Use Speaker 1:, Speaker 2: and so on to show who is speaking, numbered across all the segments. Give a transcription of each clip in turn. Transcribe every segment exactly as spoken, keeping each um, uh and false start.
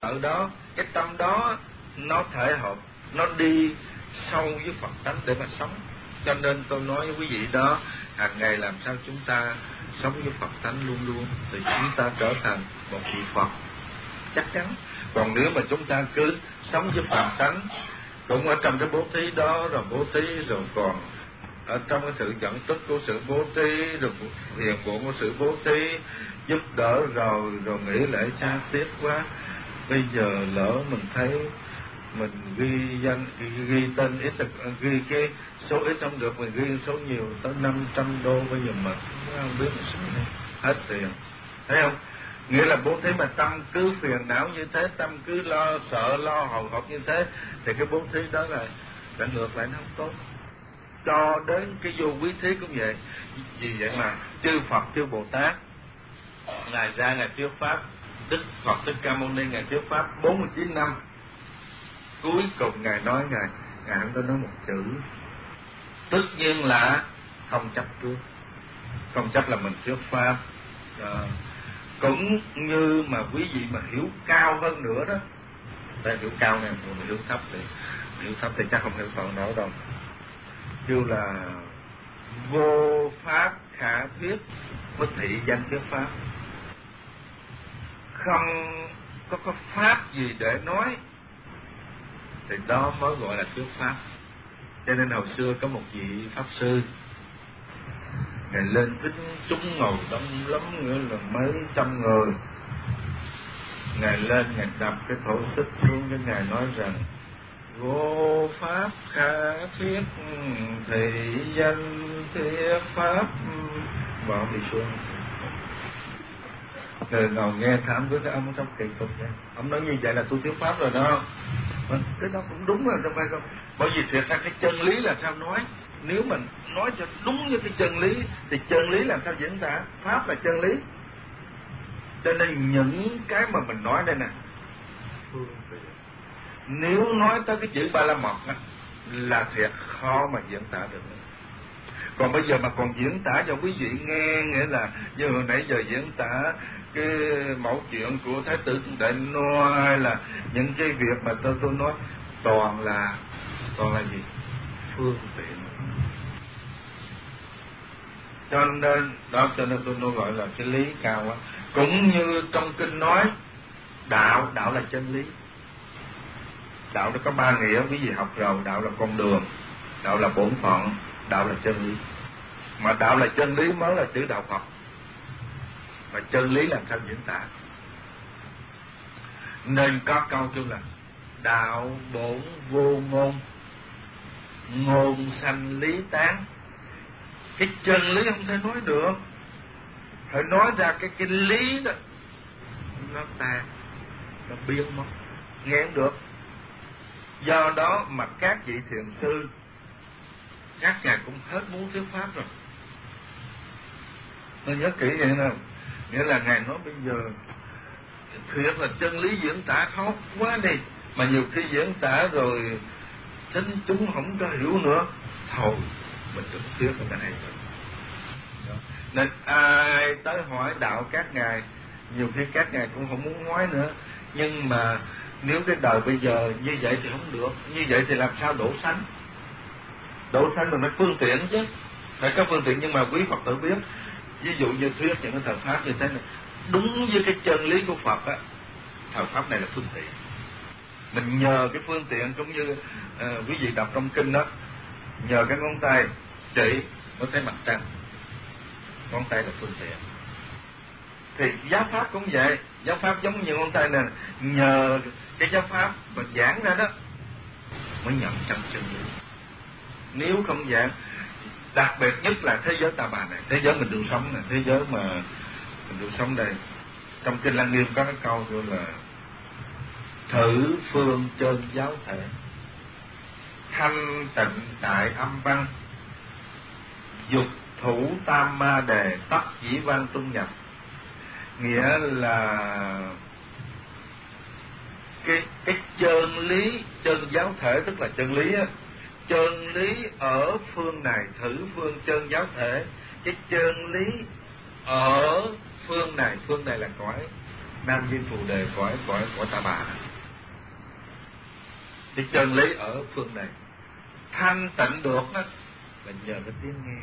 Speaker 1: ở đó, cái tâm đó nó thể hợp, nó đi sâu với Phật tánh để mà sống. Cho nên tôi nói với quý vị đó, hàng ngày làm sao chúng ta sống với Phật tánh luôn luôn, thì chúng ta trở thành một vị Phật chắc chắn. Còn nếu mà chúng ta cứ sống với Phật tánh, cũng ở trong cái bố thí đó, rồi bố thí rồi còn ở trong cái sự dẫn tức của sự bố thí, rồi hiền bộ của sự bố thí, giúp đỡ rồi rồi nghĩ lại cha tiếc quá. Bây giờ lỡ mình thấy mình ghi danh ghi, ghi tên ít, ghi cái số ít không được, mình ghi số nhiều tới năm trăm đô, bây giờ mà không biết mình sống này hết tiền, thấy không? Nghĩa là bố thí mà tâm cứ phiền não như thế, tâm cứ lo sợ lo hồi hộp như thế, thì cái bố thí đó là lại ngược lại nó không tốt. Cho đến cái vô quý thí cũng vậy. Vì vậy mà chư Phật chư Bồ Tát, ngài ra ngài thuyết pháp, Đức Phật Thích Ca Mâu Ni ngài thuyết pháp bốn mươi chín năm, cuối cùng ngài nói ngài ngài không có nói một chữ, tất nhiên là không chấp trước. Không chấp là mình thuyết pháp. À, cũng như mà quý vị mà hiểu cao hơn nữa đó, ta hiểu cao này, mà hiểu thấp thì hiểu thấp thì chắc không hiểu phần nổi đâu. Kêu là vô pháp khả thuyết với thị danh thuyết pháp, không có có pháp gì để nói thì đó mới gọi là thuyết pháp. Cho nên hồi xưa có một vị pháp sư, ngài lên thuyết chúng ngồi đông lắm, nghĩa là mấy trăm người. Ngài lên ngài đập cái thổ tích xuống, cái ngài nói rằng vô pháp khả thuyết thị danh thuyết pháp, và ông đi xuống. Người nào nghe thảm với cái ông trong kỳ cục vậy, ông nói như vậy là tôi thuyết pháp rồi đó. Cái đó cũng đúng rồi, không phải không? Bởi vì thiệt ra cái chân lý là sao nói, nếu mình nói cho đúng với cái chân lý thì chân lý làm sao diễn tả? Pháp là chân lý. Cho nên những cái mà mình nói đây nè, nếu nói tới cái chữ Ba La Mật á, là thiệt khó mà diễn tả được. Còn bây giờ mà còn diễn tả cho quý vị nghe, nghĩa là như hồi nãy giờ diễn tả cái mẫu chuyện của Thái tử Đại Nô, hay là những cái việc mà tôi tôi nói, toàn là toàn là gì? Phương tiện. Cho nên đó, cho nên tôi nói gọi là cái lý cao quá. Cũng như trong kinh nói đạo, đạo là chân lý. Đạo nó có ba nghĩa, quý vị học rồi. Đạo là con đường, đạo là bổn phận, đạo là chân lý. Mà đạo là chân lý mới là chữ đạo Phật. Mà chân lý làm sao diễn tả? Nên có câu kêu là đạo bổn vô ngôn, ngôn sanh lý tán. Cái chân lý không thể nói được, phải nói ra cái cái lý đó, nó tàn, nó biến mất, nghe không được. Do đó mà các vị thiền sư, các ngài cũng hết muốn thuyết pháp rồi. Tôi nhớ kỹ vậy nào, nghĩa là ngài nói bây giờ thiệt là chân lý diễn tả khó quá đi, mà nhiều khi diễn tả rồi chính chúng không có hiểu nữa, thôi mình đừng thuyết là cái này rồi. Nên ai tới hỏi đạo các ngài, nhiều khi các ngài cũng không muốn nói nữa. Nhưng mà nếu cái đời bây giờ như vậy thì không được. Như vậy thì làm sao đổ sánh? Đổ sánh là phải phương tiện chứ, phải có phương tiện. Nhưng mà quý Phật tử biết, ví dụ như thuyết những cái thời pháp như thế này, đúng với cái chân lý của Phật á, thời pháp này là phương tiện. Mình nhờ cái phương tiện, cũng như uh, quý vị đọc trong kinh đó, nhờ cái ngón tay chỉ có thấy mặt trăng, ngón tay là phương tiện. Thì giáo pháp cũng vậy, giáo pháp giống như ngón tay này, nhờ cái giáo pháp mình giảng ra đó mới nhận chân chân lý. Nếu không giảng, đặc biệt nhất là thế giới ta bà này, thế giới mình được sống này, thế giới mà mình được sống đây. Trong kinh Lăng Nghiêm có cái câu gọi là thử phương chân giáo thể, thanh tịnh đại âm văn, dục thủ tam ma đề, tắc dĩ văn tuân nhập. Nghĩa là cái cái chân lý, chân giáo thể tức là chân lý á, chân lý ở phương này thử phương chân giáo thể, cái chân lý ở phương này, phương này là cõi nam diêm phù đề cõi cõi cõi Ta Bà. Thì chân lý ở phương này thanh tịnh được đó là nhờ cái tiếng nghe.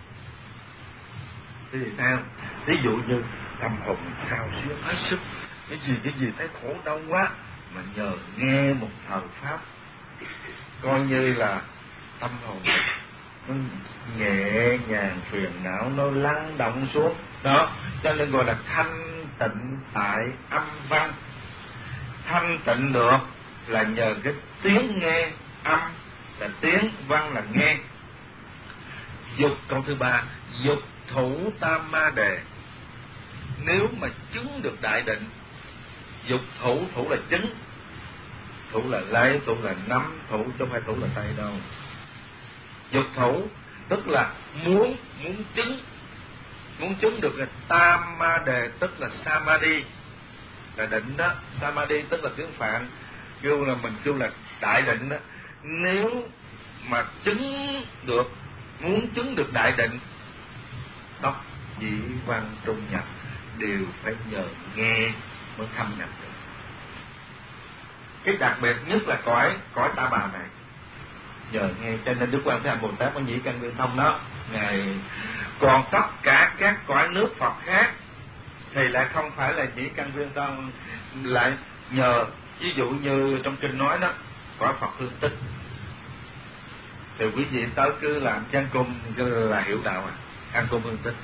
Speaker 1: Thế thì sao? Ví dụ như tâm hồn sao xuyên hết sức, cái gì cái gì thấy khổ đau quá, mà nhờ nghe một thời pháp, coi như là tâm hồn nó nhẹ nhàng, phiền não nó lắng động xuống đó. Cho nên gọi là thanh tịnh tại âm văn. Thanh tịnh được là nhờ cái tiếng nghe, âm là tiếng, văn là nghe. Dục câu thứ ba, dục thủ tam ma đề. Nếu mà chứng được đại định, dục thủ, thủ là chứng, thủ là lấy, thủ là nắm, thủ chứ không phải thủ là tay đâu. Dục thủ tức là muốn muốn chứng, muốn chứng được là tam ma đề, tức là samadhi, là định đó. Samadhi tức là tiếng Phạn kêu là mình kêu là đại định đó. Nếu mà chứng được, muốn chứng được đại định, tóc dĩ văn trung nhập đều phải nhờ nghe mới thâm nhập được. Cái đặc biệt nhất là cõi cõi Ta Bà này nhờ nghe. Cho nên Đức Quan Thế Âm Bồ Tát có nhĩ căn nguyên thông đó ngài. Còn tất cả các cõi nước Phật khác thì lại không phải là nhĩ căn nguyên thông, lại nhờ. Ví dụ như trong kinh nói đó, cõi Phật Hương Tích thì quý vị tới cứ làm chan cung là hiểu đạo à, ăn cung Hương Tích.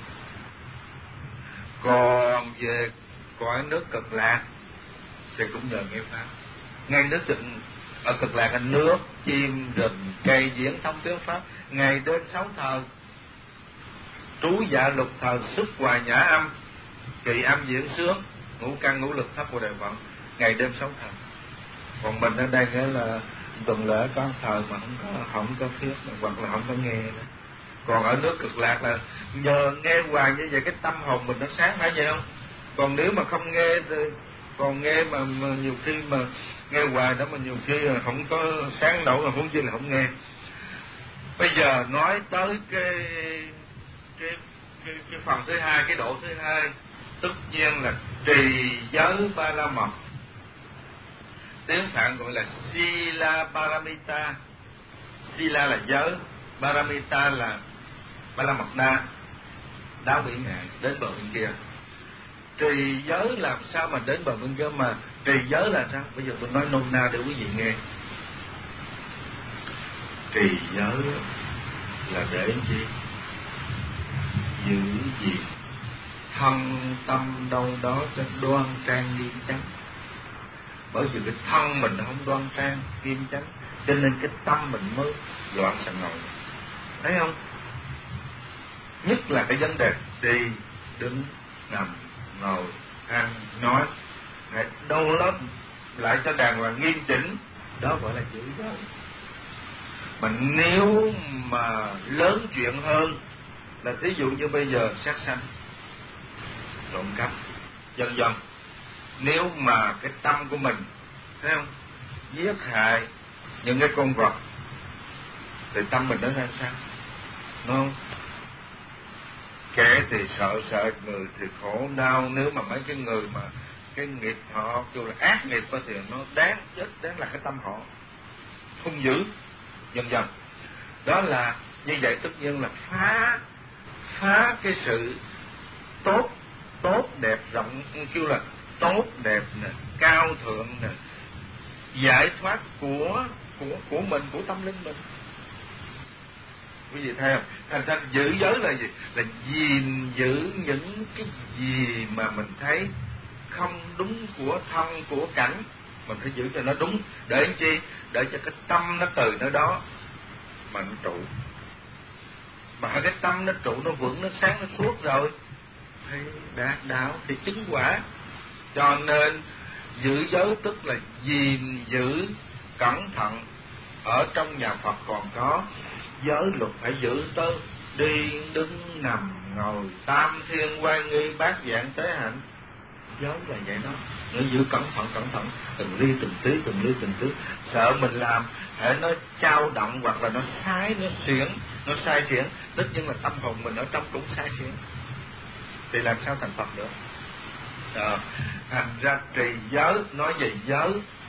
Speaker 1: Còn về cõi nước Cực Lạc thì cũng nhờ nghe pháp. Ngay nước cực, ở Cực Lạc là nước, chim, rừng, cây diễn thông tiếng pháp, ngày đêm sáu thời, trú dạ lục thời, xuất hòa nhã âm, kỳ âm diễn sướng, ngũ căn ngũ lực thấp của đại vận, ngày đêm sáu thời. Còn mình ở đây nghĩa là tuần lễ có thời mà không có không có thiết, hoặc là không có nghe nữa. Còn ở nước Cực Lạc là nhờ nghe hoài như vậy cái tâm hồn mình nó sáng, phải vậy không? Còn nếu mà không nghe thì còn nghe mà, mà nhiều khi mà nghe hoài đó mà nhiều khi là không có sáng nổi, là huống chi là không nghe. Bây giờ nói tới cái cái cái, cái phần thứ hai, cái độ thứ hai, tất nhiên là trì giới ba la mật. Tiếng Phạn gọi là Sila Paramita. Sila là giới, Paramita là ba la mật đa, đáo bị ngại đến bờ bên kia. Trì giới làm sao mà đến bờ bên kia? Mà trì giới là sao? Bây giờ tôi nói nôm na để quý vị nghe. Trì giới là để chi? Giữ gì thân tâm đâu đó cho đoan trang nghiêm chánh. Bởi vì cái thân mình không đoan trang nghiêm chánh, cho nên cái tâm mình mới loạn xạ ngồi. Thấy không? Nhất là cái vấn đề đi, đứng, nằm, ngồi, ăn, nói, đâu đó lại cho đàng hoàng nghiêm chỉnh, đó gọi là giữ giới. Mà nếu mà lớn chuyện hơn là thí dụ như bây giờ sát sanh, trộm cắp, vân vân. Nếu mà cái tâm của mình, thấy không, giết hại những cái con vật thì tâm mình nó ra sao? Đúng không? Kẻ thì sợ sợ, người thì khổ đau. Nếu mà mấy cái người mà cái nghiệp họ kêu là ác nghiệp thì nó đáng chết, đáng là cái tâm họ không giữ, dần dần. Đó là như vậy, tất nhiên là phá phá cái sự tốt tốt đẹp rộng, kêu là tốt đẹp nè, cao thượng nè, giải thoát của của của mình, của tâm linh mình. Quý vị thấy không? Thành ra giữ giới là gì? Là gìn giữ những cái gì mà mình thấy không đúng của thân, của cảnh, mình phải giữ cho nó đúng. Để chi? Để cho cái tâm nó từ nơi đó mà nó trụ. Mà cái tâm nó trụ, nó vững, nó sáng, nó suốt rồi thì đạt đạo, thì chứng quả. Cho nên giữ giới tức là gìn giữ cẩn thận. Ở trong nhà Phật còn có giới luật phải giữ tới đi, đứng, nằm, ngồi, tam thiên oai nghi, bát dạng tế hạnh. Giới là vậy đó. Nó giữ cẩn thận, cẩn thận, từng ly từng tí, từng ly từng tí. Sợ mình làm hễ nó trao động hoặc là nó sai, nó xuyển, nó sai xuyển, tất nhiên là tâm hồn mình ở trong cũng sai xuyển, thì làm sao thành Phật được? Đó. Thành ra trì giới, nói về giới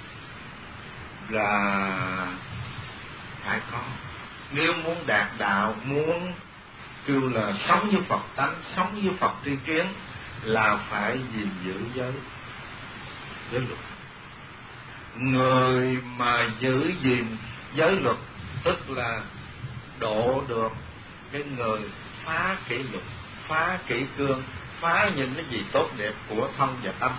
Speaker 1: là phải có. Nếu muốn đạt đạo, muốn kêu là sống như Phật tánh, sống như Phật tri kiến, là phải gìn giữ giới, giới luật. Người mà giữ gìn giới luật tức là độ được cái người phá kỷ luật, phá kỷ cương, phá những cái gì tốt đẹp của thân và tâm.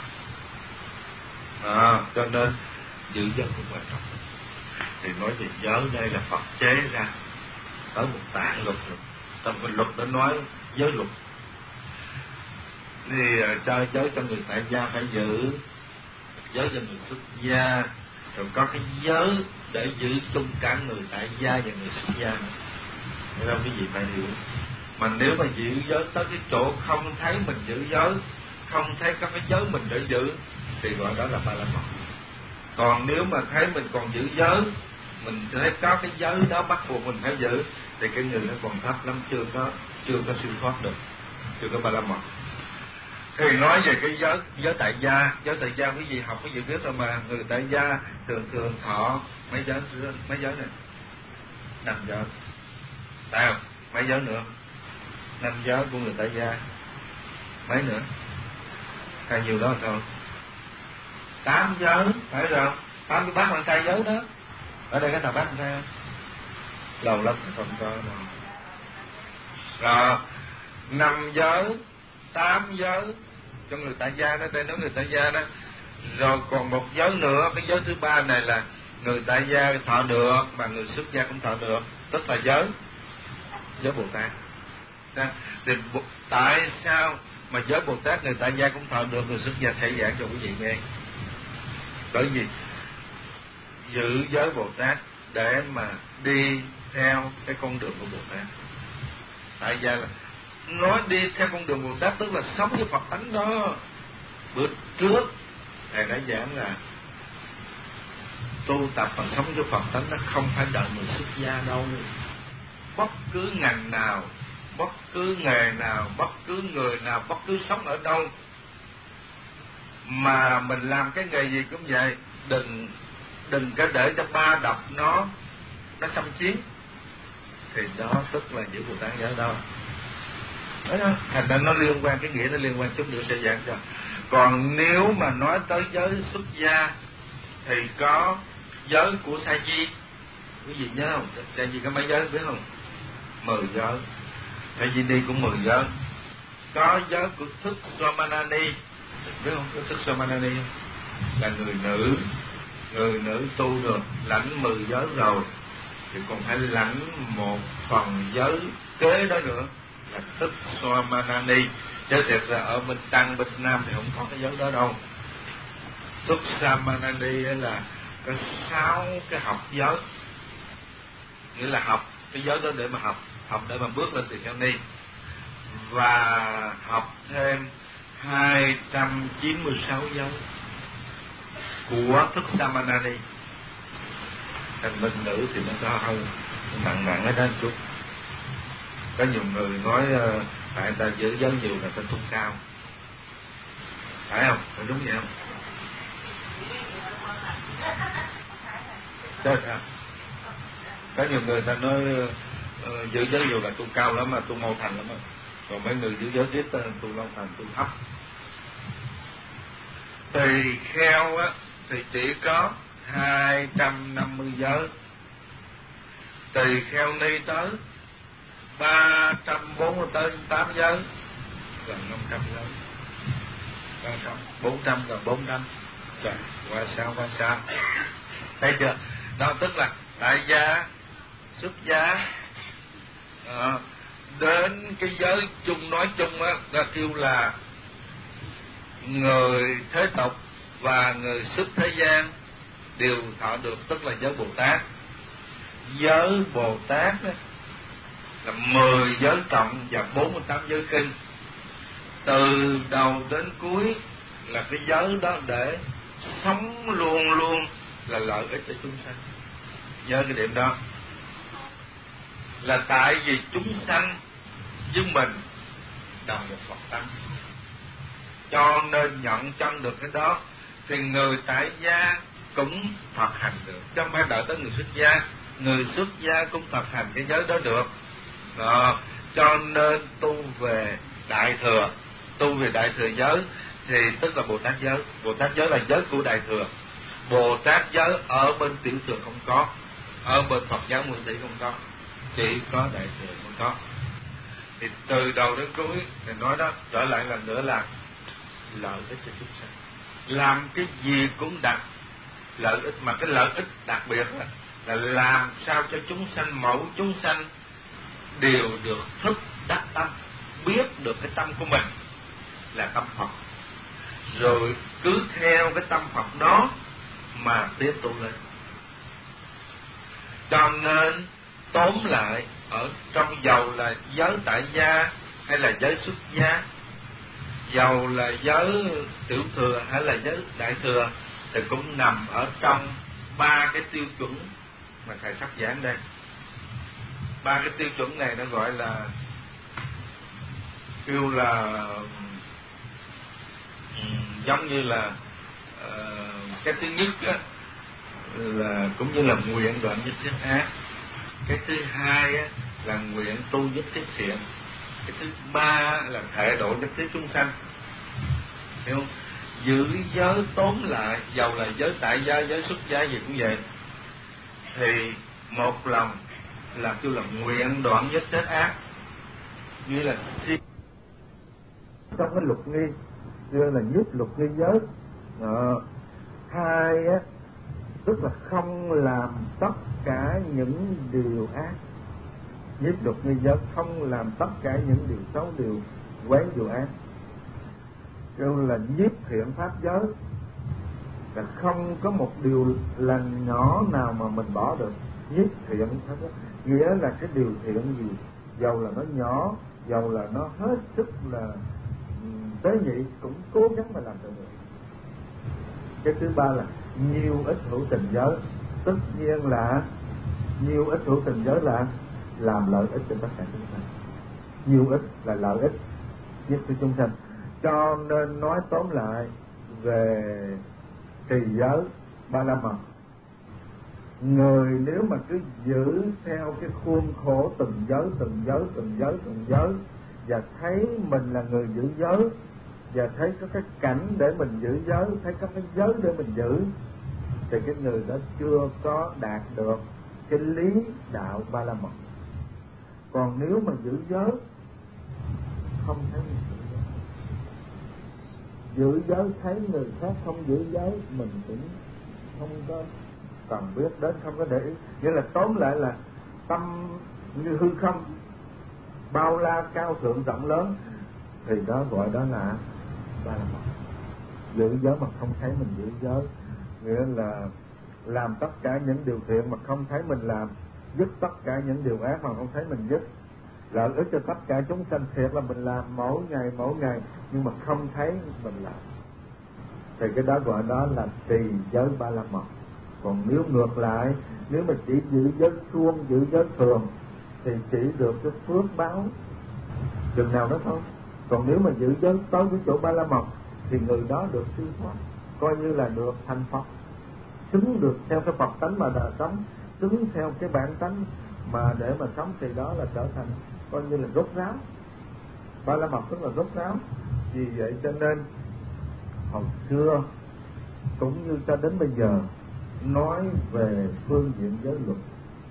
Speaker 1: À, cho nên giữ giới cũng quan trọng. Thì nói về giới đây là Phật chế ra tới một tạng luật rồi. Trong cái luật đã nói giới luật. Thì cho giới cho người tại gia phải giữ, giới cho người xuất gia, rồi có cái giới để giữ chung cả người tại gia và người xuất gia nữa. Nên đâu cái gì phải hiểu. Mà nếu mà giữ giới tới cái chỗ không thấy mình giữ giới, không thấy có cái giới mình để giữ, thì gọi đó là ba la mật. Còn nếu mà thấy mình còn giữ giới, mình thấy có cái giới đó bắt buộc mình phải giữ, thì cái người nó còn thấp lắm, chưa có chưa có siêu thoát được, chưa có ba la mật. Thì nói về cái giới giới tại gia, giới tại gia quý vị học quý vị biết rồi mà, người tại gia thường thường thọ mấy giới mấy giới này, năm giới, phải không? Mấy giới nữa, năm giới của người tại gia, mấy nữa, hay nhiều đó thôi, tám giới, phải rồi, tám cái bát quan trai giới đó. Ở đây cái nào bát quan trai không? Lâu lắm không có đâu. Rồi năm giới, tám giới cho người tại gia đó, đây nói người tại gia đó. Rồi còn một giới nữa, cái giới thứ ba này là người tại gia thọ được mà người xuất gia cũng thọ được, tức là giới giới Bồ Tát. Thì tại sao mà giới Bồ Tát người tại gia cũng thọ được, người xuất gia sẽ giảng cho quý vị nghe. Bởi vì giữ giới Bồ Tát để mà đi theo cái con đường của Bồ Tát. Tại gia là nói đi theo con đường Bồ Tát tức là sống với Phật tánh đó. Bữa trước thầy đã giảng là tu tập và sống với Phật tánh nó không phải đợi người xuất gia đâu. Bất cứ ngành nào, bất cứ nghề nào, bất cứ người nào, bất cứ sống ở đâu mà mình làm cái nghề gì cũng vậy, đừng đừng có để cho ba độc nó nó xâm chiếm, thì đó tức là giữ Bồ Tát giới đó. Đấy đó, thành ra nó liên quan, cái nghĩa nó liên quan, chút nữa sẽ giảng cho. Còn nếu mà nói tới giới xuất gia thì có giới của Sa Di, quý vị nhớ không? Sa Di có mấy giới biết không? Mười giới. Sa Di Ni cũng mười giới. Có giới của Thức Somanani, biết không? Có Thức Somanani là người nữ, người nữ tu được lãnh mười giới rồi thì còn phải lãnh một phần giới kế đó nữa là Thức Somanani. Chứ thiệt là ở bên Tăng, bên Nam thì không có cái giới đó đâu. Thức Somanani là có sáu cái học giới, nghĩa là học cái giới đó để mà học, học để mà bước lên tỳ kheo ni, và học thêm hai trăm chín mươi sáu giới của Thức Samanani. Thành bên nữ thì nó có hơi nặng nặng ở đó chút. Có nhiều người nói uh, tại ta giữ giới nhiều là ta tu cao, phải không? Phải đúng vậy không? Chết hả? Có nhiều người ta nói uh, giữ giới nhiều là tu cao lắm mà tu mau thành lắm mà. Còn mấy người giữ giới tiếp tu lâu thành, tu thấp. Tỳ kheo á thì chỉ có hai trăm năm mươi giới, tỳ kheo ni tới ba trăm bốn mươi tám giới, gần năm trăm giới, ba trăm, bốn trăm, gần bốn trăm. Trời, qua sao qua sao, thấy chưa? Đó tức là tại gia, xuất gia, à, đến cái giới chung nói chung á, ta kêu là người thế tục và người xuất thế gian đều thọ được, tức là giới Bồ Tát. Giới Bồ Tát đó, là mười giới trọng và bốn mươi tám giới kinh. Từ đầu đến cuối là cái giới đó để sống luôn luôn là lợi ích cho chúng sanh. Nhớ cái điểm đó. Là tại vì chúng sanh với mình đồng một Phật tánh. cho nên nhận chân được cái đó thì người tại gia cũng thực hành được, chứ không phải đợi tới người xuất gia. Người xuất gia cũng thực hành cái giới đó được đó. Cho nên tu về đại thừa, tu về đại thừa giới thì tức là Bồ Tát giới. Bồ Tát giới là giới của đại thừa. Bồ Tát giới ở bên tiểu thừa không có, ở bên Phật giáo Nguyên Thủy không có, chỉ có đại thừa mới có. Thì từ đầu đến cuối thì nói đó, trở lại lần nữa là lợi ích cho chúng sanh. Làm cái gì cũng đặt lợi ích, mà cái lợi ích đặc biệt là, là làm sao cho chúng sanh, mẫu chúng sanh đều được thức đắc tâm, biết được cái tâm của mình là tâm Phật, rồi cứ theo cái tâm Phật đó mà tiếp tục lên. Cho nên tóm lại, ở trong dầu là giới tại gia hay là giới xuất gia, dầu là giới tiểu thừa hay là giới đại thừa, thì cũng nằm ở trong ba cái tiêu chuẩn mà thầy sắp giảng đây. Ba cái tiêu chuẩn này nó gọi là kêu là giống như là uh, cái thứ nhất á, là cũng như là nguyện đoạn nhất thiết ác. Cái thứ hai á, là nguyện tu nhất thiết thiện. Cái thứ ba là thể độ nhất thiết chúng sanh. Hiểu không? Giữ giới tóm lại, dầu là giới tại gia, giới xuất gia gì cũng vậy, thì một lòng là kêu là nguyện đoạn nhất thiết ác, như là trong cái luật nghi, như là nhất luật nghi giới. Đó. Hai á, tức là không làm tất cả những điều ác. Nhất luật nghi giới không làm tất cả những điều xấu, điều quấy, điều ác. Kêu là nhiếp thiện pháp giới, là không có một điều lành nhỏ nào mà mình bỏ được. Nhiếp thiện pháp giới nghĩa là cái điều thiện gì, dầu là nó nhỏ, dầu là nó hết sức là tế nhị, cũng cố gắng mà làm được. Cái thứ ba là nhiêu ít hữu tình giới, tất nhiên là nhiêu ít hữu tình giới là làm lợi ích cho tất cả chúng sanh. Nhiêu ít là lợi ích nhất cho chúng sanh. Cho nên nói tóm lại về trì giới ba la mật, người nếu mà cứ giữ theo cái khuôn khổ từng giới từng giới từng giới từng giới và thấy mình là người giữ giới, và thấy có cái cảnh để mình giữ giới, thấy có cái giới để mình giữ, thì cái người đó chưa có đạt được cái lý đạo ba la mật. Còn nếu mà giữ giới không thấy mình giữ giới, giữ giới thấy người khác không giữ giới, mình cũng không có cần biết đến, không có để ý. Nghĩa là tóm lại là tâm như hư không, bao la cao thượng rộng lớn, thì đó gọi đó là ba la mật. Giữ giới mà không thấy mình giữ giới, nghĩa là làm tất cả những điều thiện mà không thấy mình làm, dứt tất cả những điều ác mà không thấy mình dứt, lợi ích cho tất cả chúng sanh, thiệt là mình làm mỗi ngày mỗi ngày nhưng mà không thấy mình làm, thì cái đó gọi đó là trì giới ba la mật. Còn nếu ngược lại, nếu mà chỉ giữ giới suông, giữ giới thường, thì chỉ được cái phước báo chừng nào đó thôi. Còn nếu mà giữ giới tới cái chỗ ba la mật thì người đó được siêu thoát, coi như là được thành Phật, xứng được theo cái Phật tánh mà đã sống, xứng theo cái bản tánh mà để mà sống, thì đó là trở thành coi như là rốt ráo. Ba la mật tức là rốt ráo. Vì vậy cho nên hồi xưa cũng như cho đến bây giờ nói về phương diện giới luật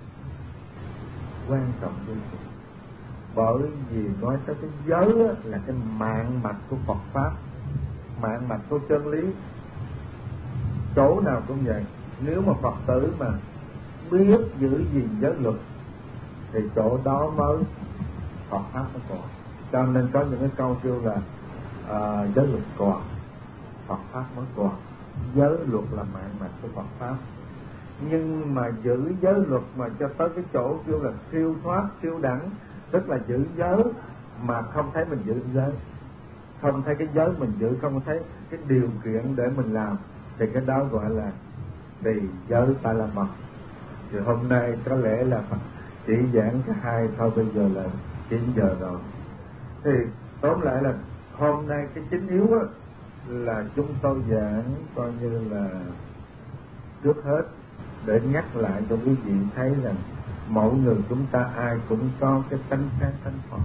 Speaker 1: quan trọng vô cùng, bởi vì nói tới cái giới là cái mạng mạch của Phật pháp, mạng mạch của chân lý. Chỗ nào cũng vậy, nếu mà Phật tử mà biết giữ gìn giới luật thì chỗ đó mới Phật pháp nó còn. Cho nên có những cái câu kêu là uh, giới luật còn, Phật pháp mới còn. Giới luật là mạng mạch của Phật pháp. Nhưng mà giữ giới luật mà cho tới cái chỗ kêu là siêu thoát, siêu đẳng, tức là giữ giới mà không thấy mình giữ giới, không thấy cái giới mình giữ, không thấy cái điều kiện để mình làm, thì cái đó gọi là trì giới ba la mật. Thì hôm nay có lẽ là chỉ giảng cái hai thôi, bây giờ là chín giờ rồi. Thì tóm lại là hôm nay cái chính yếu á, là chúng tôi giảng coi như là trước hết để nhắc lại cho quý vị thấy rằng mỗi người chúng ta ai cũng có cái tánh sáng tánh Phật,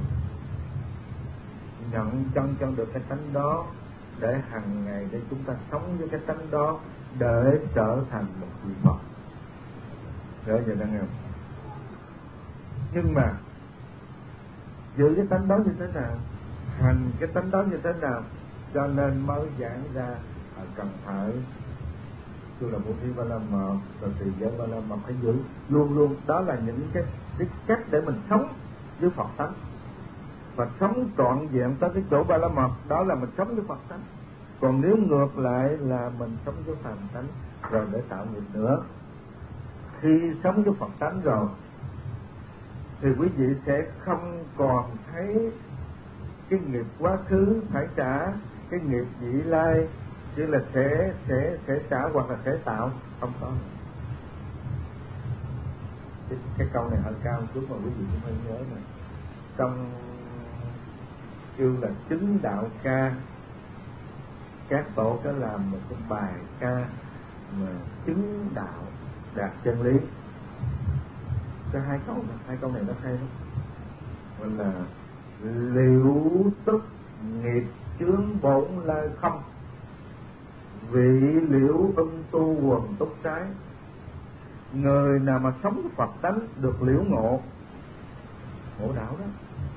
Speaker 1: nhận chân chân được cái tánh đó để hàng ngày để chúng ta sống với cái tánh đó để trở thành một vị Phật. Để vậy đang nghe. Nhưng mà giữ cái tánh đó như thế nào, hành cái tánh đó như thế nào, cho nên mới giảng ra à, cần phải tôi là Bố Thí Ba La Mật, rồi Trì Giới Ba La Mật phải giữ luôn luôn. Đó là những cái, cái cách để mình sống với Phật tánh, và sống trọn vẹn tới cái chỗ Ba La Mật, đó là mình sống với Phật tánh. Còn nếu ngược lại là mình sống với phàm tánh rồi để tạo nghiệp nữa. Khi sống với Phật tánh rồi thì quý vị sẽ không còn thấy cái nghiệp quá khứ phải trả, cái nghiệp vị lai chỉ là sẽ sẽ sẽ trả hoặc là sẽ tạo, không có. Cái, cái câu này hơi cao chút mà quý vị cũng phải nhớ này. Trong kêu là chứng đạo ca, các tổ có làm một cái bài ca mà chứng đạo đạt chân lý. Cái hai câu này, hai câu này nó hay lắm. Gọi là liễu tức nghiệp chướng bổn lai không, vị liễu ưng tu quần túc trái. Người nào mà sống Phật tánh được liễu ngộ, ngộ đạo đó,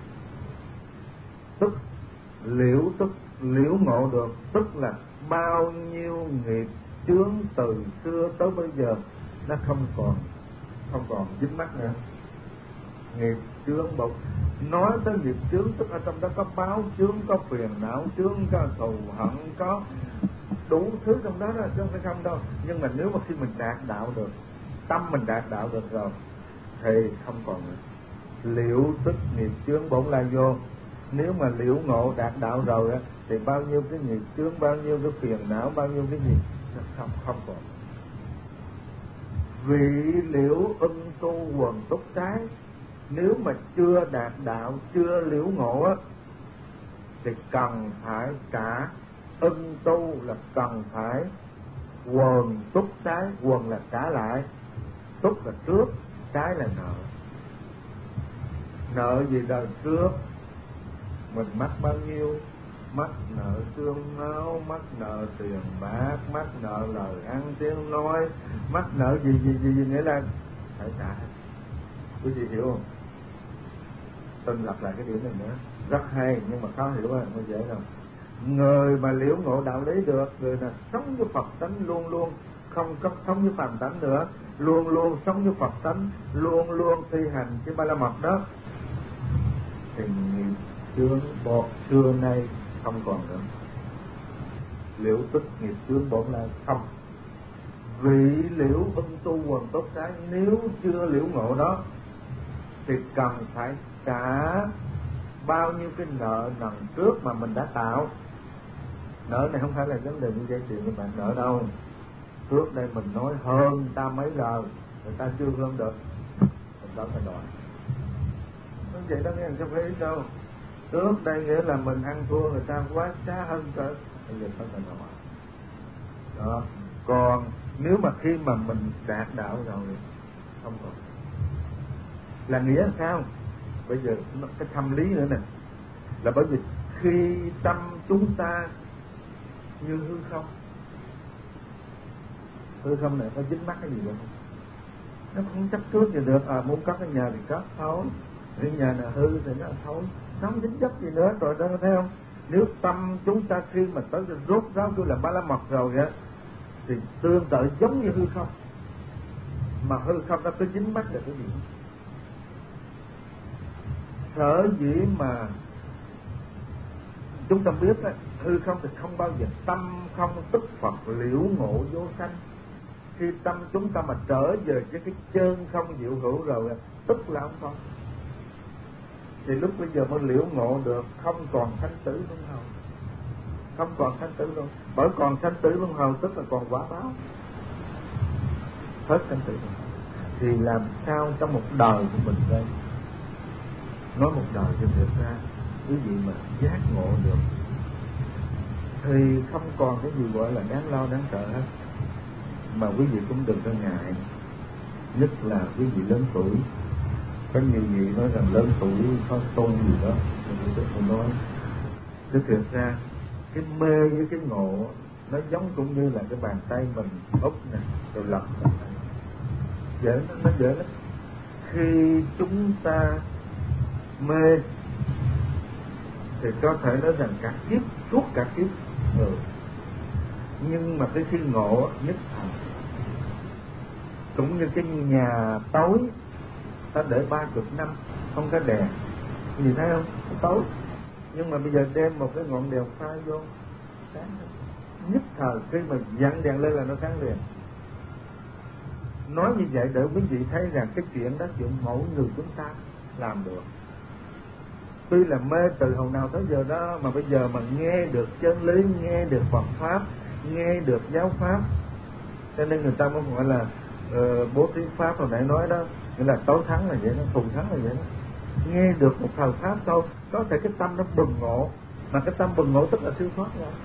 Speaker 1: tức liễu tức liễu ngộ được, tức là bao nhiêu nghiệp chướng từ xưa tới bây giờ nó không còn không còn dính mắc nữa. Nghiệp chướng bột, nói tới nghiệp chướng tức ở trong đó có báo chướng, có phiền não chướng, có thù hận, có đủ thứ trong đó đó, chứ không phải không đâu. Nhưng mà nếu mà khi mình đạt đạo được, tâm mình đạt đạo được rồi thì không còn nữa. Liễu tức nghiệp chướng bổn lai vô. Nếu mà liễu ngộ đạt đạo rồi á thì bao nhiêu cái nghiệp chướng, bao nhiêu cái phiền não, bao nhiêu cái gì nó không không còn. Vị liễu ưng tu quần túc trái. Nếu mà chưa đạt đạo, chưa liễu ngộ á thì cần phải cả ưng tu, là cần phải quần túc trái. Quần là trả lại, túc là trước, trái là nợ. Nợ gì đời trước mình mắc bao nhiêu, mắc nợ xương máu, mắc nợ tiền bạc, mắc nợ lời ăn tiếng nói, mắc nợ gì gì gì, gì nghĩa là phải trả. Quý vị hiểu không? Tôi lặp lại cái điểm này nữa, rất hay nhưng mà khó hiểu không dễ đâu. Người mà liễu ngộ đạo lý được, người là sống với Phật tánh luôn luôn, không có sống với phàm tánh nữa, luôn luôn sống với Phật tánh, luôn luôn thi hành cái Ba La Mật đó, thì nghiệp chướng bột xưa nay không còn nữa. Liễu tức nghiệp chướng bổn lai không. Vị liễu ưng tu quần tốt trái. Nếu chưa liễu ngộ đó thì cần phải trả bao nhiêu cái nợ nần trước mà mình đã tạo. Nợ này không phải là vấn đề như dây tiền các bạn nợ đâu. Trước đây mình nói hơn ta mấy giờ, người ta chưa hơn được, mình vẫn phải đòi. Nói vậy đó nghe, không phải ý đâu. Trước đây nghĩa là mình ăn thua người ta quá trá hơn cỡ, bây giờ phải đòi. Đó. Còn nếu mà khi mà mình đạt đạo rồi không còn. Là nghĩa sao? Bây giờ cái thâm lý nữa nè, là bởi vì khi tâm chúng ta như hư không, hư không này có dính mắc cái gì không? Nó không chấp trước gì được. À muốn cất cái nhà thì cất thôi, cái nhà nào hư thì nó thôi, nó không dính chấp gì nữa rồi đó, thấy không? Nếu tâm chúng ta khi mà tới rốt ráo tôi là Ba La Mật rồi á thì tương tự giống như hư không, mà hư không nó có dính mắc được cái gì? Sở dĩ mà chúng ta biết đó, hư không thì không bao giờ tâm không tức Phật liễu ngộ vô sanh. Khi tâm chúng ta mà trở về cái cái chân không diệu hữu rồi, tức là không còn. Thì lúc bây giờ mới liễu ngộ được, không còn sanh tử luân hồi, không còn sanh tử luân. Bởi còn sanh tử luân hồi tức là còn quả báo, hết sanh tử luân hồi. Thì làm sao trong một đời của mình đây, nói một đời cho được ra quý vị mà giác ngộ được thì không còn cái gì gọi là đáng lo đáng sợ hết. Mà quý vị cũng đừng có ngại, nhất là quý vị lớn tuổi. Có nhiều vị nói rằng lớn tuổi có tôn gì đó, mình không nói. Chứ thực ra cái mê với cái ngộ nó giống cũng như là cái bàn tay mình úp nè rồi lật nè, dễ nó, nó dễ lắm. Khi chúng ta mê thì có thể nói rằng cả kiếp, suốt cả kiếp ừ. Nhưng mà cái khi ngộ nhất thành, cũng như cái nhà tối ta để ba chục năm không có đèn, nhìn thấy không? Tối. Nhưng mà bây giờ đem một cái ngọn đèn pha vô, sáng nhất thời khi mà dặn đèn lên là nó sáng liền. Nói như vậy để quý vị thấy rằng cái chuyện đó chuyện mỗi người chúng ta làm được. Tuy là mê từ hồi nào tới giờ đó, mà bây giờ mà nghe được chân lý, nghe được Phật pháp, nghe được giáo pháp, cho nên người ta mới gọi là uh, bố thí pháp hồi nãy nói đó, nghĩa là tối thắng là vậy đó, thù thắng là vậy đó. Nghe được một thời pháp thôi, có thể cái tâm nó bừng ngộ, mà cái tâm bừng ngộ tức là siêu thoát rồi.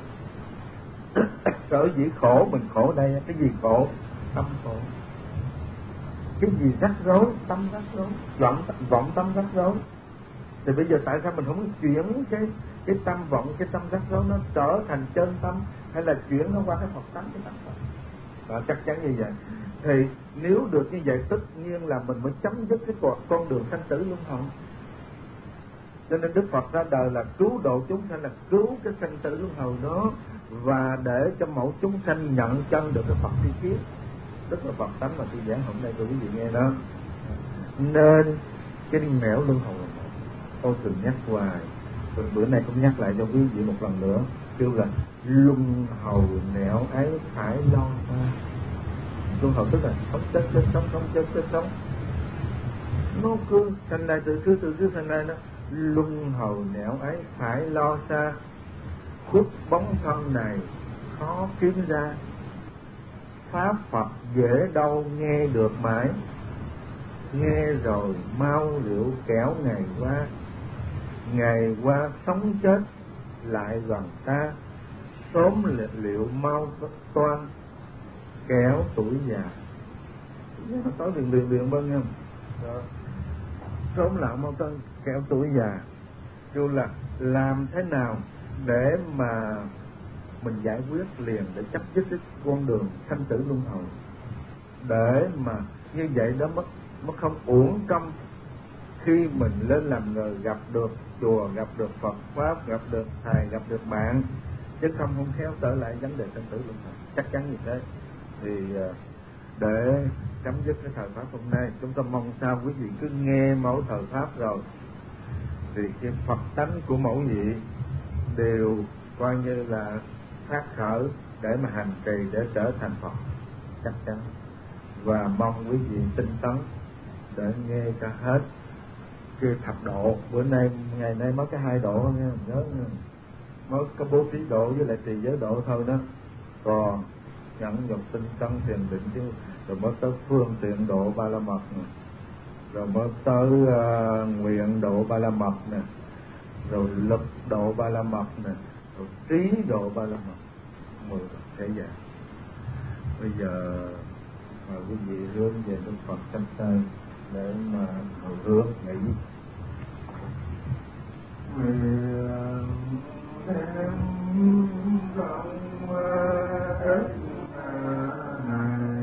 Speaker 1: Sở dĩ khổ mình khổ đây, cái gì khổ? Tâm khổ. Cái gì rắc rối? Tâm rắc rối. Vọng, vọng tâm rắc rối. Thì bây giờ tại sao mình không chuyển cái cái tâm vọng, cái tâm rắc rối nó trở thành chân tâm, hay là chuyển nó qua cái Phật tánh, cái tâm Phật? Và chắc chắn như vậy. Thì nếu được như vậy tất nhiên là mình mới chấm dứt cái con đường sanh tử luân hồi. Cho nên Đức Phật ra đời là cứu độ chúng sanh, là cứu cái sanh tử luân hồi đó, và để cho mỗi chúng sanh nhận chân được cái Phật tri kiến, tức là Phật tánh mà tôi giảng hôm nay cho quý vị nghe đó. Nên cái nẻo luân hồi là một, tôi từng nhắc hoài, rồi bữa nay cũng nhắc lại cho quý vị một lần nữa, kêu là luân hồi nẻo ấy phải lo xa. Luân hồi tức là sống chết chết sống, sống chết chết sống, nó cứ sanh lai từ xứ, từ xứ sanh lai đó. Luân hồi nẻo ấy phải lo xa, khuất bóng thân này khó kiếm ra, pháp Phật dễ đâu nghe được mãi, nghe rồi mau liệu kẻo ngày qua, ngày qua sống chết lại gần ta, sớm liệu mau toan kẻo tuổi già. Nó nói liền liền liền bên em đó. Sớm lại mau toan kẻo tuổi già, kêu là làm thế nào để mà mình giải quyết liền, để chấm dứt cái con đường sanh tử luân hồi, để mà như vậy đó mất mất không uổng công khi mình lên làm người, gặp được chùa, gặp được Phật pháp, gặp được thầy, gặp được bạn, chứ không không khéo trở lại vấn đề sanh tử luân hồi. Chắc chắn như thế. Thì để chấm dứt cái thời pháp hôm nay, chúng ta mong sao quý vị cứ nghe mẫu thời pháp rồi thì cái Phật tánh của mỗi vị đều coi như là phát khởi để mà hành trì, để trở thành Phật chắc chắn. Và mong quý vị tinh tấn để nghe cho hết cái thập độ. Bữa nay ngày nay mới cái hai độ nha, nhớ nha. Mới có bố thí độ với lại trì giới độ thôi đó, còn nhẫn nhục tinh tấn thiền định chứ, rồi mới tới phương tiện độ ba la mật nè, rồi mới tới uh, nguyện độ ba la mật nè, rồi lực độ ba la mật nè, rồi trí độ ba la mật, mười thế vậy. Bây giờ mời quý vị hướng về Đức Phật chắp tay để mà hồi hướng nghĩ. Nguyện đem rộng đất này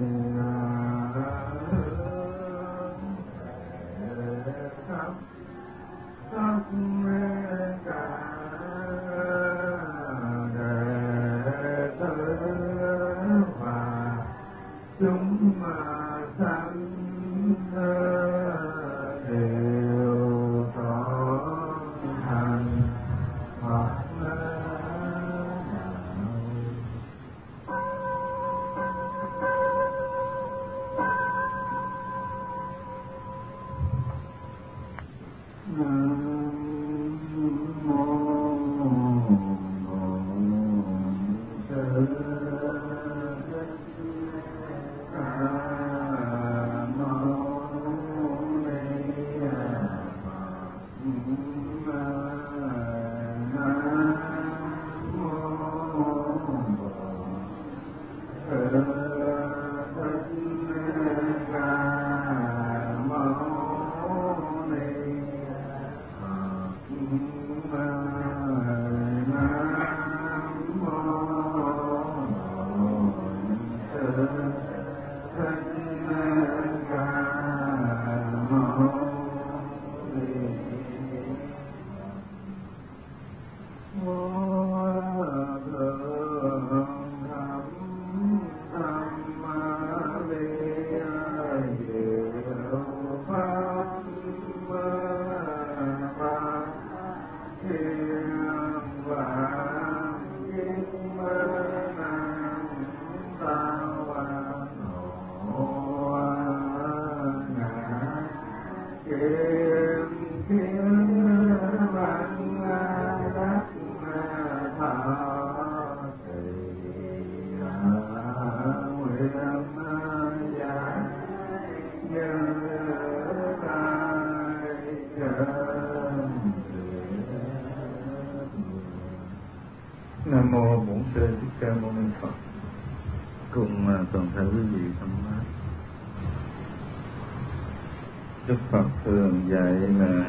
Speaker 1: khắp khắp cả đệ tử và chúng sanh đều thọ thành Phật Ca Mâu Ni Phật. Cùng toàn thể quý vị tâm pháp. Đức Phật thường dạy là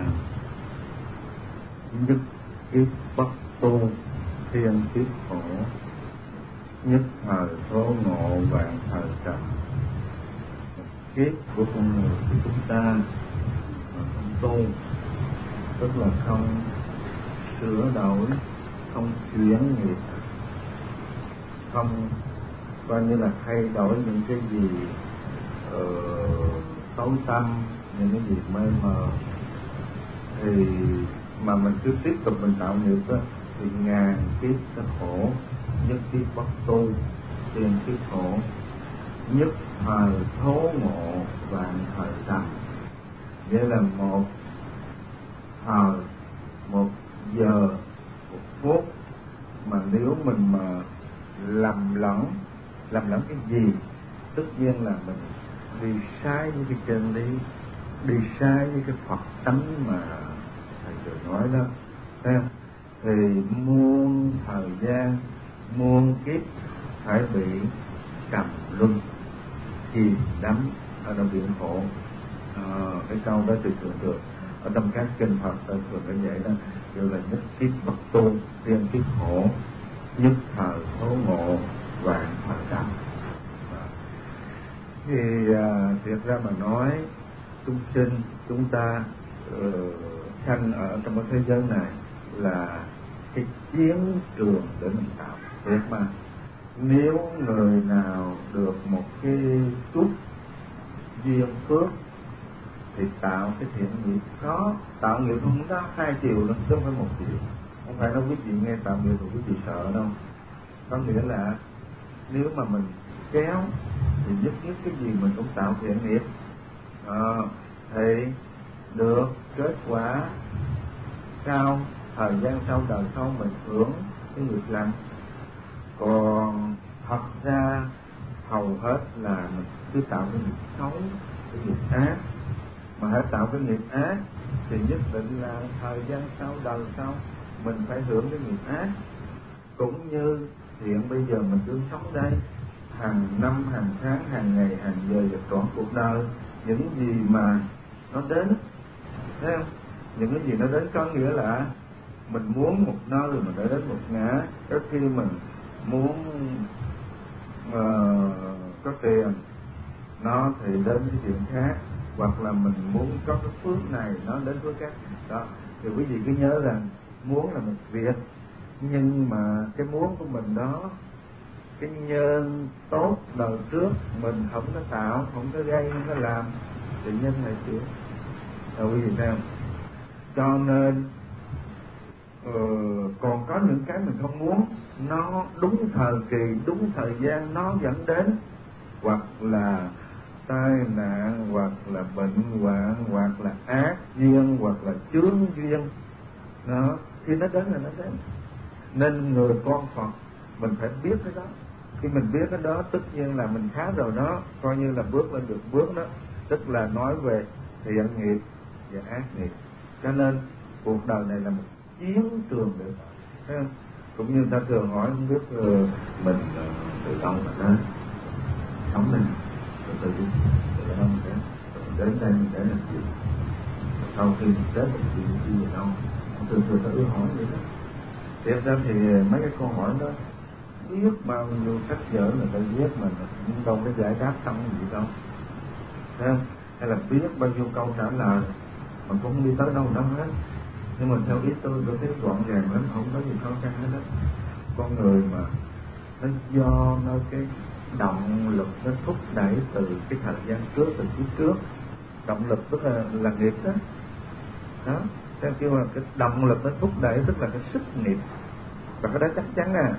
Speaker 1: nhất kiếp bất tu, thiên kiếp khổ, nhất thời số ngộ, vạn thời trầm. Kiếp của con người của chúng ta mà không tu, tức là không sửa đổi, không chuyển nghiệp, không coi như là thay đổi những cái gì uh, tối tăm, những cái gì mê mờ, thì mà mình cứ tiếp tục mình tạo nghiệp đó, thì ngàn kiếp sẽ khổ. Nhất kiếp bất tu, thiên kiếp khổ, nhất thời thố ngộ, vạn thời trầm. Nghĩa là một thời, một giờ, một phút mà nếu mình mà lầm lẫn, lầm lẫn cái gì, tất nhiên là mình đi sai với cái chân lý, đi sai với cái Phật tánh mà thầy vừa nói đó. Thấy không? Thì muôn thời gian, muôn kiếp phải bị trầm luân, chìm đắm ở trong biển khổ. À, cái câu đó thì thường thường ở trong các kinh Phật thường thường cái vậy đó, kêu là nhất kiếp bất tu, thiên kiếp khổ, nhất thời số ngộ, vạn thời trầm. Thì à, thiệt ra mà nói, chúng sinh chúng ta uh, sanh ở trong cái thế giới này là cái chiến trường để mình tạo. Thiệt mà, nếu người nào được một cái chút duyên phước thì tạo cái thiện nghiệp đó, tạo nghiệp không có hai chiều đâu, chứ không phải một chiều. Không phải nói quý vị nghe tạo nghiệp rồi quý vị sợ đâu. Có nghĩa là nếu mà mình kéo thì nhất nhất cái gì mình cũng tạo thiện nghiệp, à, thì được kết quả sau, thời gian sau, đời sau mình hưởng cái nghiệp lành. Còn thật ra hầu hết là mình cứ tạo cái nghiệp xấu, cái nghiệp ác. Mà hãy tạo cái nghiệp ác thì nhất định là thời gian sau, đời sau mình phải hưởng cái nghiệp ác. Cũng như hiện bây giờ mình cứ sống đây, hàng năm, hàng tháng, hàng ngày, hàng giờ và trọn cuộc đời, những gì mà nó đến, thấy không? Những cái gì nó đến có nghĩa là mình muốn một nơi rồi mình phải đến một ngã. Có khi mình muốn uh, có tiền, nó thì đến cái chuyện khác, hoặc là mình muốn có cái phước này, nó đến phước khác. Đó, thì quý vị cứ nhớ rằng muốn là một việc, nhưng mà cái muốn của mình đó, cái nhân tốt đời trước mình không có tạo, không có gây, không có làm, thì nhân này chịu. Rồi quý vị thấy không? Cho nên ờ, còn có những cái mình không muốn, nó đúng thời kỳ, đúng thời gian nó dẫn đến, hoặc là tai nạn, hoặc là bệnh hoạn, hoặc là ác duyên, hoặc là chướng duyên đó, khi nó đến là nó đến. Nên người con Phật mình phải biết cái đó. Khi mình biết cái đó, tất nhiên là mình khá rồi đó, coi như là bước lên được bước đó, tức là nói về thiện nghiệp và ác nghiệp. Cho nên cuộc đời này là một chiến trường để thấy không? Cũng như ta thường hỏi, không biết uh, mình uh, từ đâu mà đến, sống này, từ từ đi, từ đâu mình đến, mình đến đây mình đến làm gì, sau khi mình đến mình đi đi về đâu, thường thường ta ưa hỏi vậy đó. Tiếp ra thì mấy cái câu hỏi đó biết bao nhiêu sách vở người ta viết mà cũng đâu có giải đáp xong gì đâu, thấy không? Hay là biết bao nhiêu câu trả lời mà cũng không đi tới đâu đâu hết. Nhưng mà theo ý tôi, tôi thấy gọn gàng lắm, không có gì khó khăn hết đó. Con người mà nó do nó cái động lực nó thúc đẩy từ cái thời gian trước, từ kiếp trước. Động lực tức là là nghiệp đó. Đó, theo kêu là cái động lực nó thúc đẩy, tức là cái sức nghiệp. Và cái đó chắc chắn à,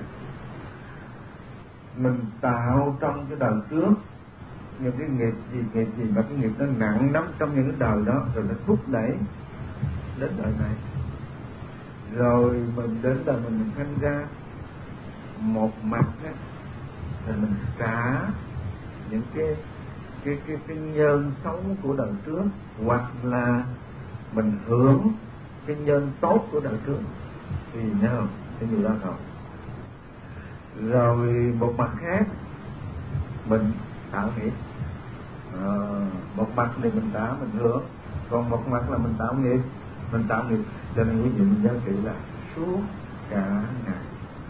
Speaker 1: mình tạo trong cái đời trước những cái nghiệp gì, nghiệp gì mà cái nghiệp nó nặng lắm trong những cái đời đó, rồi nó thúc đẩy đến đời này. Rồi mình đến đời mình, mình sinh ra một mặt á, rồi mình trả những cái cái cái cái nhân xấu của đời trước, hoặc là mình hưởng cái nhân tốt của đời trước. Thì nhớ không? Cái điều đó không? Rồi một mặt khác mình tạo nghiệp, à, một mặt thì mình tạo mình hưởng, còn một mặt là mình tạo nghiệp, mình tạo nghiệp. Cho nên quý vị mình nhớ kỹ là suốt cả ngày,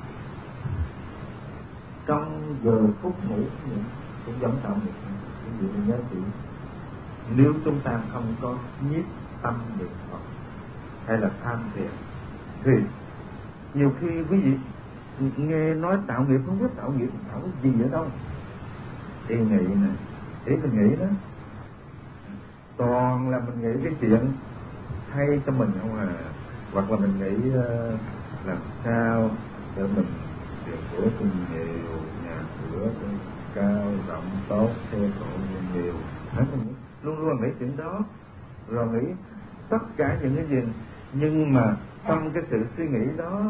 Speaker 1: trong giờ phút ngủ cũng giống tạo nghiệp. Quý vị mình nhớ kỹ, nếu chúng ta không có nhiếp tâm niệm Phật hay là tham thiền thì nhiều khi quý vị nghe nói tạo nghiệp không biết tạo nghiệp tạo cái gì ở đâu. Ý nghĩ nè, ý mình nghĩ đó toàn là mình nghĩ cái chuyện thay cho mình không à, hoặc là mình nghĩ uh, làm sao để mình tiền của tôi nhiều, nhà cửa tôi cao rộng tốt, xe cộ nhiều, hết mình luôn luôn nghĩ chuyện đó, rồi nghĩ tất cả những cái gì. Nhưng mà trong cái sự suy nghĩ đó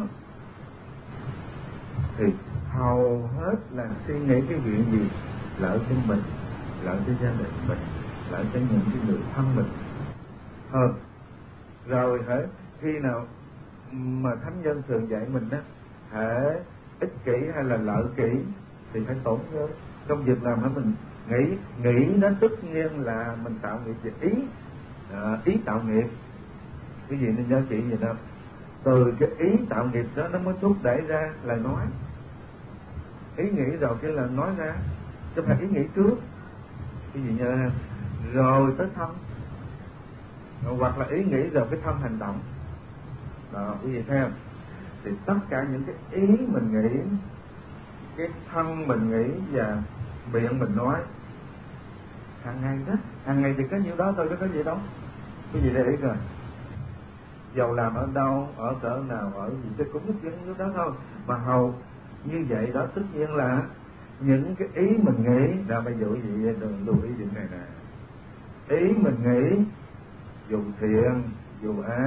Speaker 1: thì hầu hết là suy nghĩ cái chuyện gì lợi cho mình, lợi cho gia đình mình, lợi cho những cái người thân mình hơn. Rồi hễ khi nào mà thánh nhân thường dạy mình đó, hễ ích kỷ hay là lợi kỷ thì phải tổn nhớ. Trong việc làm đó mình nghĩ nghĩ nó tất nhiên là mình tạo nghiệp về ý, à, ý tạo nghiệp. Cái gì nên nhớ kỹ vậy đó. Từ cái ý tạo nghiệp đó nó mới thúc đẩy ra lời nói. Ý nghĩ rồi cái là nói ra, chứ phải ý nghĩ trước. Cái gì nhớ, rồi tới thân, hoặc là ý nghĩ rồi cái thân hành động. Đó, quý vị thấy không? Thì tất cả những cái ý mình nghĩ, cái thân mình nghĩ và miệng mình nói hàng ngày đó, hàng ngày thì có nhiêu đó thôi, có cái gì đâu. Quý vị để ý rồi, dầu làm ở đâu, ở cỡ nào, ở gì chứ cũng có chuyện như đó thôi. Mà hầu như vậy đó, tất nhiên là những cái ý mình nghĩ. Nào bây giờ gì đừng lưu ý chuyện này nè. Ý mình nghĩ dù thiện dù ác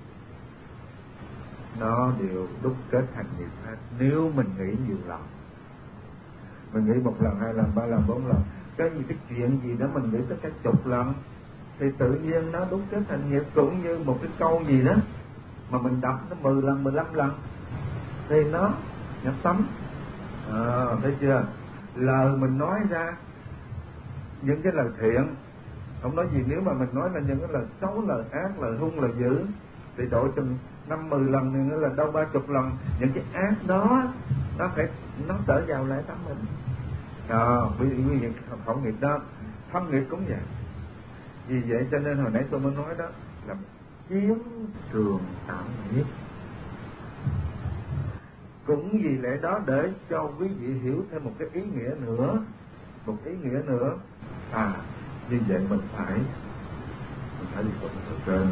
Speaker 1: nó đều đúc kết thành nghiệp hết. Nếu mình nghĩ nhiều lần, mình nghĩ một lần, hai lần, ba lần, bốn lần, cái gì cái chuyện gì đó mình nghĩ tất cả chục lần thì tự nhiên nó đúc kết thành nghiệp. Cũng như một cái câu gì đó mà mình đọc nó mười lần, mười lăm lần thì nó nhập tâm. À, thấy chưa? Lời mình nói ra những cái lời thiện, không nói gì. Nếu mà mình nói là những cái lời xấu, lời ác, lời hung, lời dữ thì độ chừng năm mười lần thì nữa là đâu ba chục lần những cái ác đó nó phải nó trở vào lại tâm mình. Đó, quý vị khẩu nghiệp đó, thân nghiệp cũng vậy. Vì vậy cho nên hồi nãy tôi mới nói đó là chiến trường tạo nghiệp. Cũng vì lẽ đó để cho quý vị hiểu thêm một cái ý nghĩa nữa, một ý nghĩa nữa. À, như vậy mình phải mình phải đi tụng thời kinh.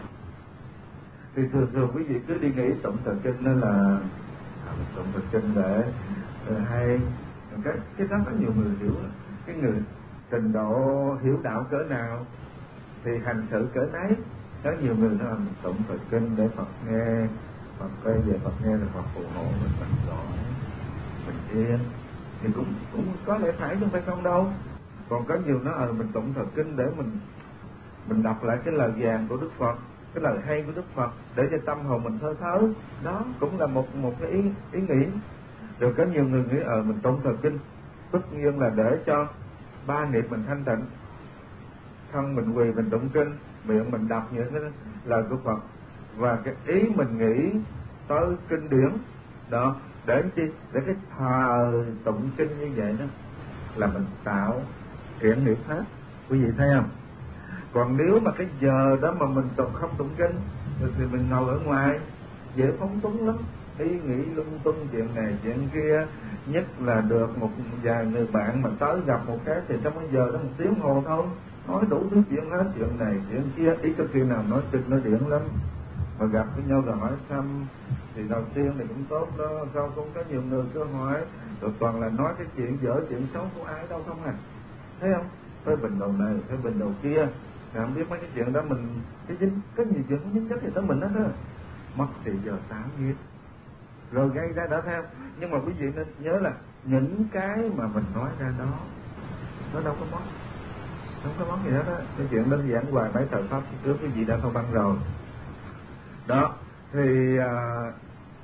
Speaker 1: Thì thường thường quý vị cứ đi nghĩ tụng thời kinh nên là à, mình tụng thời kinh để, để hay cái cái đó có nhiều người hiểu. Cái người trình độ hiểu đạo cỡ nào thì hành sự cỡ nấy. Có nhiều người nói mình tụng thời kinh để Phật nghe, Phật quay về Phật nghe là Phật phù hộ mình mạnh giỏi, mình yên. Thì cũng cũng có lẽ phải chứ không phải không đâu. Còn có nhiều nó ờ mình tụng thời kinh để mình mình đọc lại cái lời vàng của Đức Phật, cái lời hay của Đức Phật để cho tâm hồn mình thơ thớ. Đó cũng là một một cái ý ý nghĩ. Rồi có nhiều người nghĩ ờ mình tụng thời kinh tất nhiên là để cho ba nghiệp mình thanh tịnh, thân mình quỳ mình tụng kinh, miệng mình đọc những cái lời của Phật, và cái ý mình nghĩ tới kinh điển đó để chi, để cái thờ tụng kinh như vậy đó là mình tạo thiện nghiệp hết. Quý vị thấy không? Còn nếu mà cái giờ đó mà mình tụng không tụng kinh thì mình ngồi ở ngoài dễ phóng túng lắm, ý nghĩ lung tung chuyện này chuyện kia. Nhất là được một vài người bạn mà tới gặp một cái thì trong cái giờ đó một tiếng hồ thôi nói đủ thứ chuyện hết, chuyện này chuyện kia, ít có khi nào nói trực nói điện lắm. Mà gặp với nhau rồi hỏi thăm thì đầu tiên thì cũng tốt đó, sau cũng có nhiều người cứ hỏi, rồi toàn là nói cái chuyện dở chuyện xấu của ai đâu không à. Thấy không? Phê bình đầu này, phê bình đầu kia, thì không biết mấy cái chuyện đó mình cái dính, có nhiều chuyện không dính chất thì tới mình đó đó. Mất thì giờ tạo nghiệp rồi gây ra đã theo. Nhưng mà quý vị nên nhớ là những cái mà mình nói ra đó nó đâu có mất, không có món gì hết á. Cái chuyện đơn giản hoài mấy thời pháp trước quý vị đã thông văn rồi đó. Thì à,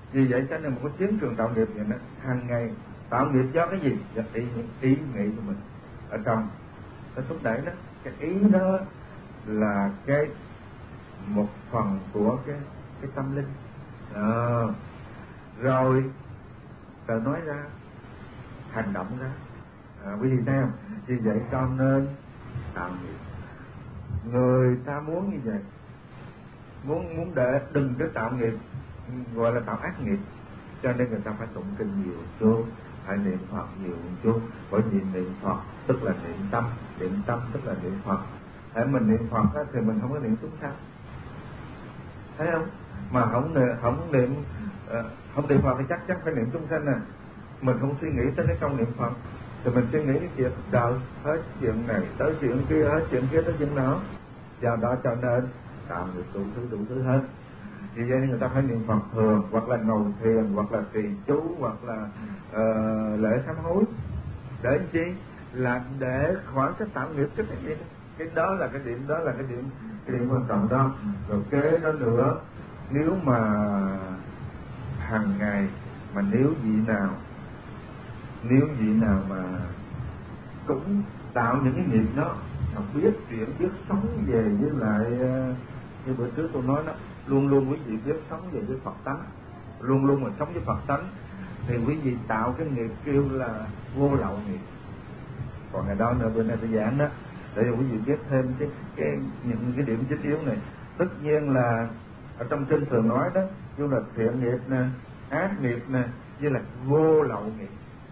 Speaker 1: Vì vậy cho nên một cái chiến trường tạo nghiệp vậy đó, hàng ngày tạo nghiệp do cái gì? Do ý, ý nghĩ của mình ở trong nó thúc đẩy đó. Cái ý đó là cái một phần của cái cái tâm linh. À, rồi rồi nói ra, hành động ra. À, quý vị thấy không? Vì vậy cho nên tạo nghiệp. Người ta muốn như vậy, muốn muốn để đừng có tạo nghiệp, gọi là tạo ác nghiệp, cho nên người ta phải tụng kinh nhiều chút, phải niệm Phật nhiều chút. Bởi vì niệm Phật tức là niệm tâm, niệm tâm tức là niệm Phật. Để mình niệm Phật á, thì mình không có niệm chúng sanh, thấy không? Mà không niệm, không niệm uh, không niệm Phật thì chắc chắn phải niệm chúng sanh nè. Mình không suy nghĩ tới cái công niệm Phật thì mình suy nghĩ cái chuyện đời, hết chuyện này tới chuyện kia, hết chuyện kia tới chuyện đó. Do đó cho nên tạo nghiệp đủ thứ đủ thứ hết. Vì vậy nên người ta phải niệm Phật thường, hoặc là ngồi thiền, hoặc là trì chú, hoặc là uh, lễ sám hối. Để chi? Là để khỏi cái tạo nghiệp cái này. Cái đó là cái điểm, đó là cái điểm, cái điểm quan trọng đó. Rồi kế đó nữa, nếu mà hàng ngày mà nếu vị nào nếu vị nào mà cũng tạo những cái nghiệp đó, mà biết chuyện, biết sống về với lại như bữa trước tôi nói đó, luôn luôn quý vị biết sống về với Phật tánh, luôn luôn mà sống với Phật tánh, thì quý vị tạo cái nghiệp kêu là vô lậu nghiệp. Còn ngày đó nữa bữa nay tôi giảng đó, để quý vị biết thêm cái, cái những cái điểm chính yếu này. Tất nhiên là ở trong kinh thường nói đó, như là thiện nghiệp nè, ác nghiệp nè, như là vô lậu nghiệp.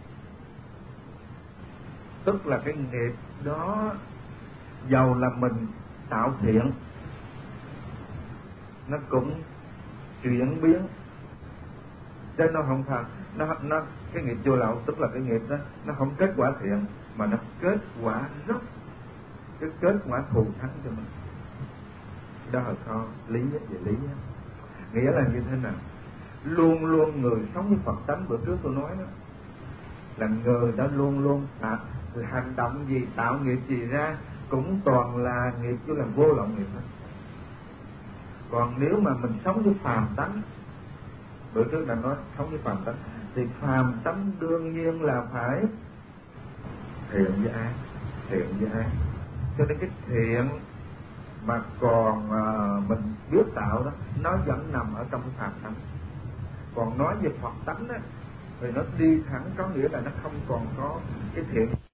Speaker 1: Tức là cái nghiệp đó dầu là mình tạo thiện, nó cũng chuyển biến, chứ nó không phải nó nó cái nghiệp vô lậu, tức là cái nghiệp đó nó không kết quả thiện, mà nó kết quả rất cái kết quả thù thắng cho mình. Đó là khó lý về lý đó. Nghĩa là như thế nào? Luôn luôn người sống với Phật tánh, bữa trước tôi nói đó, là người đã luôn luôn tạo hành động gì, tạo nghiệp gì ra cũng toàn là nghiệp, chứ là vô lậu nghiệp hết. Còn nếu mà mình sống với phàm tánh, bữa trước đã nói sống với phàm tánh, thì phàm tánh đương nhiên là phải thiện với ác, thiện với ác. Cho nên cái thiện mà còn uh, mình biết tạo đó, nó vẫn nằm ở trong cái phàm tánh. Còn nói về Phật tánh á, thì nó đi thẳng, có nghĩa là nó không còn có cái thiện